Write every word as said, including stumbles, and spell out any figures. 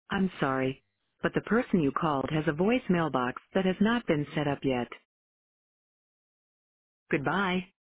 I'm sorry, but the person you called has a voicemail box that has not been set up yet. Goodbye.